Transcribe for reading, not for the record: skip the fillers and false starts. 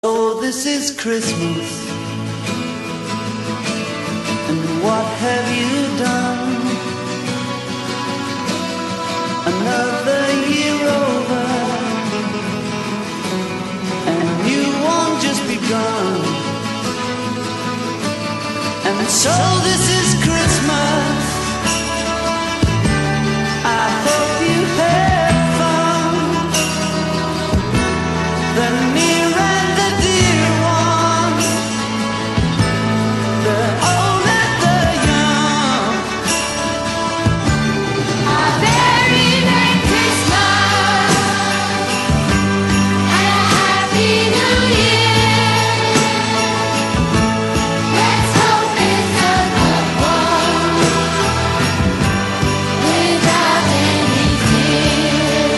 So this is Christmas, and what have you done? Another year over, and a new one just begun. And so this